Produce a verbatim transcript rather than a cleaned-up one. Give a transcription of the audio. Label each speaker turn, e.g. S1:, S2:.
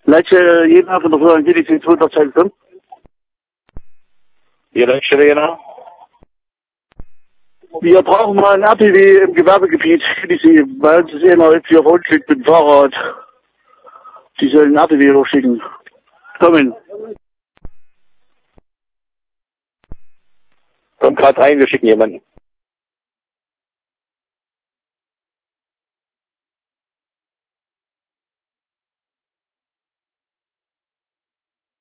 S1: Leute, jeder von der Firma G D C zweihundertzwölf.
S2: Hier, Leute, genau.
S1: Wir brauchen mal ein R T W im Gewerbegebiet, G D C, weil uns ist einer jetzt hier verunglückt mit dem Fahrrad. Die sollen ein R T W hochschicken. Kommen.
S2: Kommt gerade rein, wir schicken jemanden.